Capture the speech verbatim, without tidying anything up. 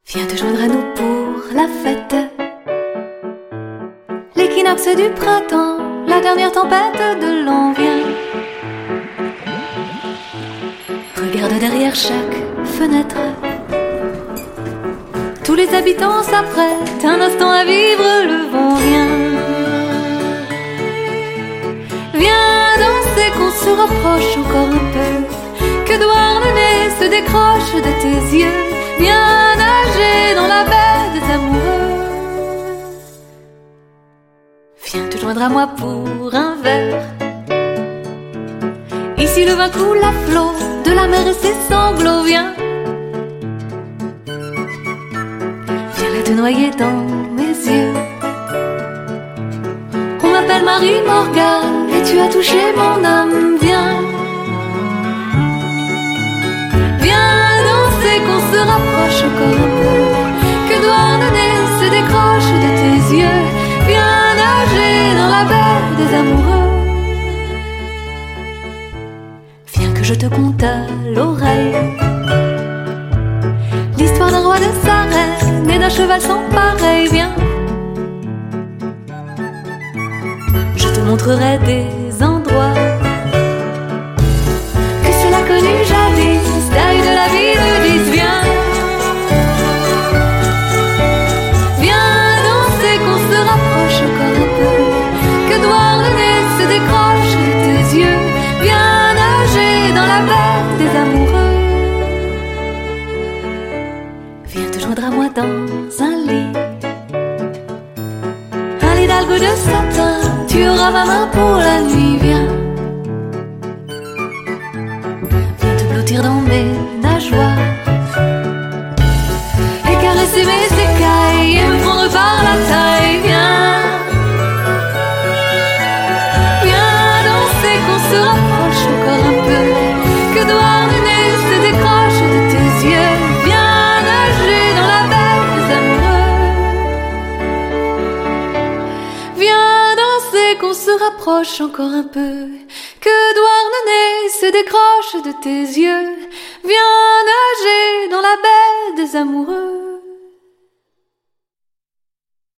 Viens te joindre à nous pour la fête. L'équinoxe du printemps, la dernière tempête de l'an vient. Regarde derrière chaque fenêtre, tous les habitants s'apprêtent un instant à vivre, le vent vient. Viens danser, qu'on se rapproche encore un peu, que Douarnenez se décroche de tes yeux. Viens nager dans la baie des amoureux. Viens te joindre à moi pour un verre. Ici le vin coule à flot de la mer et ses sanglots. Viens, viens là te noyer dans mes yeux. On m'appelle Marie-Morgane et tu as touché mon âme. Viens, qu'on se rapproche encore un peu, que Douarnenez se décroche de tes yeux. Viens nager dans la baie des amoureux. Viens que je te conte à l'oreille l'histoire d'un roi, de sa reine et d'un cheval sans pareil. Viens, je te montrerai des endroits que seul a connu jadis, taille de la vie de dix. Viens, viens danser, qu'on se rapproche encore un peu, que Douarnenez se décroche de tes yeux. Viens nager dans la baie des amoureux. Viens te joindre à moi dans un lit, un lit d'algue de satin, tu auras ma main pour la nuit. Viens, viens te blottir dans mes nageoires et caresser mes écailles et me prendre par la taille. Viens, viens danser, qu'on se rapproche encore un peu, que Douarnenez se décroche de tes yeux. Viens nager dans la baie des amoureux. Viens danser, qu'on se rapproche encore un peu, que Douarnenez se décroche de tes yeux. Viens nager dans la baie des amoureux.